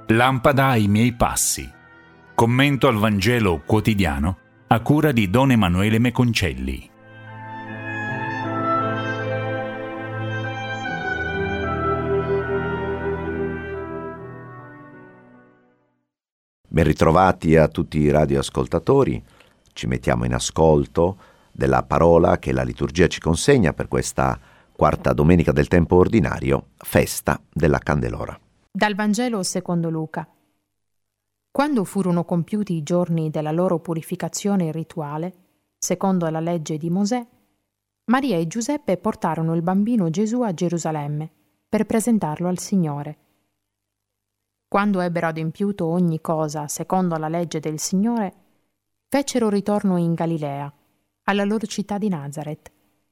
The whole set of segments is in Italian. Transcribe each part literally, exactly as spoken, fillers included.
Lampada ai miei passi. Commento al Vangelo quotidiano a cura di Don Emanuele Meconcelli. Ben ritrovati a tutti i radioascoltatori. Ci mettiamo in ascolto della parola che la liturgia ci consegna per questa quarta domenica del tempo ordinario, festa della Candelora. Dal Vangelo secondo Luca. Quando furono compiuti i giorni della loro purificazione rituale, secondo la legge di Mosè, Maria e Giuseppe portarono il bambino Gesù a Gerusalemme per presentarlo al Signore. Quando ebbero adempiuto ogni cosa secondo la legge del Signore, fecero ritorno in Galilea, alla loro città di Nazaret.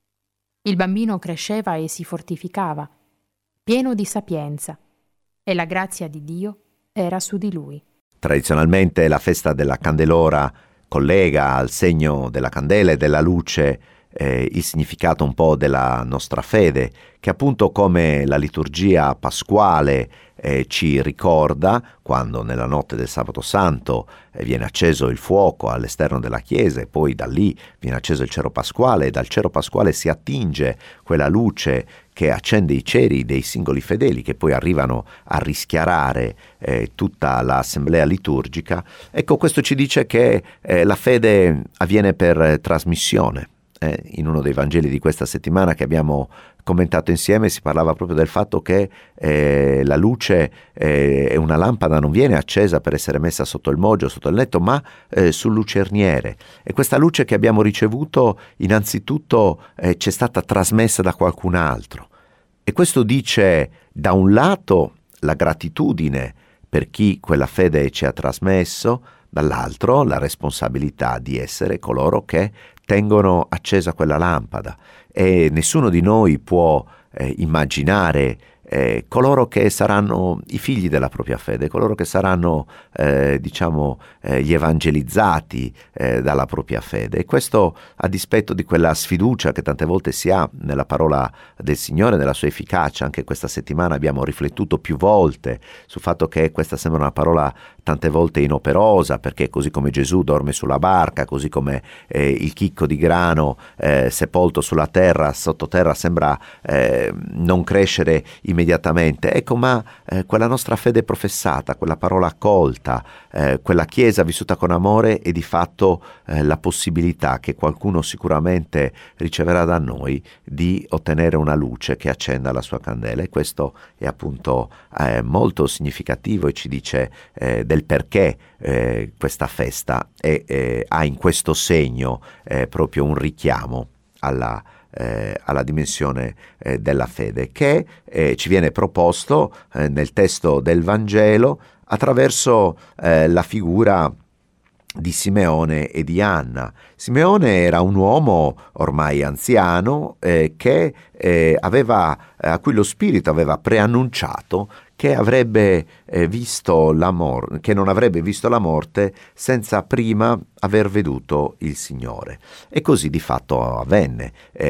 Il bambino cresceva e si fortificava, pieno di sapienza, e la grazia di Dio era su di lui. Tradizionalmente la festa della Candelora collega al segno della candela e della luce eh, il significato un po' della nostra fede, che appunto come la liturgia pasquale eh, ci ricorda, quando nella notte del Sabato Santo eh, viene acceso il fuoco all'esterno della chiesa e poi da lì viene acceso il cero pasquale e dal cero pasquale si attinge quella luce che accende i ceri dei singoli fedeli che poi arrivano a rischiarare eh, tutta l'assemblea liturgica. Ecco, questo ci dice che eh, la fede avviene per eh, trasmissione. Eh, in uno dei Vangeli di questa settimana che abbiamo commentato insieme si parlava proprio del fatto che eh, la luce e eh, una lampada non viene accesa per essere messa sotto il moggio, sotto il letto, ma eh, sul lucerniere. E questa luce che abbiamo ricevuto innanzitutto eh, ci è stata trasmessa da qualcun altro. E questo dice da un lato la gratitudine per chi quella fede ci ha trasmesso, dall'altro la responsabilità di essere coloro che tengono accesa quella lampada, e nessuno di noi può eh, immaginare eh, coloro che saranno i figli della propria fede, coloro che saranno eh, diciamo eh, gli evangelizzati eh, dalla propria fede, e questo a dispetto di quella sfiducia che tante volte si ha nella parola del Signore, nella sua efficacia. Anche questa settimana abbiamo riflettuto più volte sul fatto che questa sembra una parola tante volte inoperosa, perché così come Gesù dorme sulla barca, così come eh, il chicco di grano eh, sepolto sulla terra, sottoterra, sembra eh, non crescere immediatamente. Ecco, ma eh, quella nostra fede professata, quella parola accolta, eh, quella Chiesa vissuta con amore è di fatto eh, la possibilità che qualcuno sicuramente riceverà da noi di ottenere una luce che accenda la sua candela, e questo è appunto eh, molto significativo e ci dice eh, del perché eh, questa festa è, eh, ha in questo segno eh, proprio un richiamo alla Eh, alla dimensione eh, della fede che eh, ci viene proposto eh, nel testo del Vangelo attraverso eh, la figura di Simeone e di Anna. Simeone era un uomo ormai anziano eh, che eh, aveva, eh, a cui lo Spirito aveva preannunciato che avrebbe eh, visto la mor- che non avrebbe visto la morte senza prima aver veduto il Signore. E così di fatto avvenne.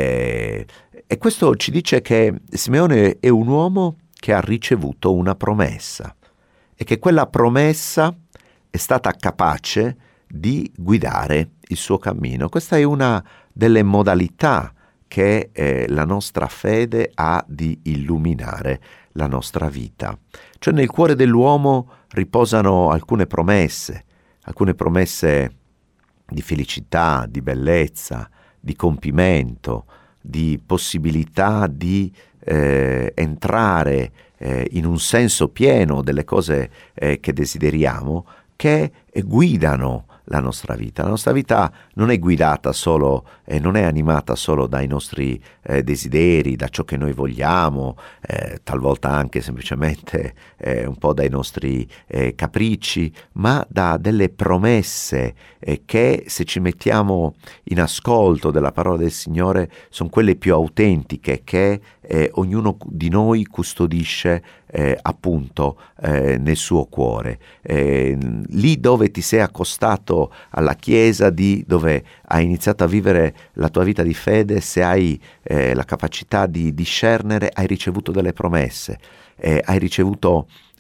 Eh, e questo ci dice che Simeone è un uomo che ha ricevuto una promessa e che quella promessa è stata capace di guidare il suo cammino. Questa è una delle modalità che eh, la nostra fede ha di illuminare la nostra vita. Cioè nel cuore dell'uomo riposano alcune promesse, alcune promesse di felicità, di bellezza, di compimento, di possibilità di eh, entrare eh, in un senso pieno delle cose eh, che desideriamo, che eh, guidano la nostra vita. La nostra vita non è guidata solo e eh, non è animata solo dai nostri eh, desideri, da ciò che noi vogliamo, eh, talvolta anche semplicemente eh, un po' dai nostri eh, capricci, ma da delle promesse eh, che, se ci mettiamo in ascolto della parola del Signore, sono quelle più autentiche che eh, ognuno di noi custodisce eh, appunto eh, nel suo cuore. Eh, lì dove ti sei accostato alla Chiesa, di dove hai iniziato a vivere la tua vita di fede, se hai eh, la capacità di discernere, hai ricevuto delle promesse, eh, hai ricevuto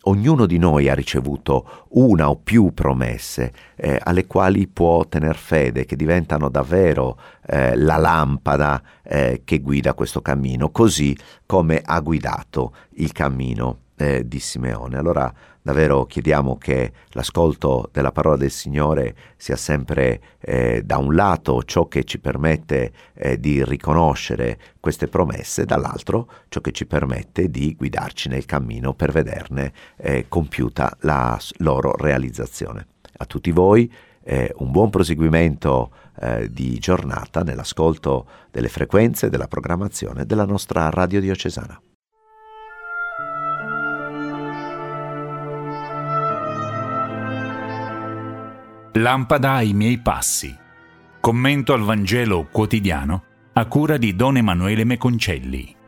ognuno di noi ha ricevuto una o più promesse eh, alle quali può tener fede, che diventano davvero eh, la lampada eh, che guida questo cammino, così come ha guidato il cammino eh, di Simeone. Allora davvero chiediamo che l'ascolto della parola del Signore sia sempre eh, da un lato ciò che ci permette eh, di riconoscere queste promesse, dall'altro ciò che ci permette di guidarci nel cammino per vederne eh, compiuta la loro realizzazione. A tutti voi eh, un buon proseguimento eh, di giornata nell'ascolto delle frequenze della programmazione della nostra radio diocesana. Lampada ai miei passi. Commento al Vangelo quotidiano a cura di Don Emanuele Meconcelli.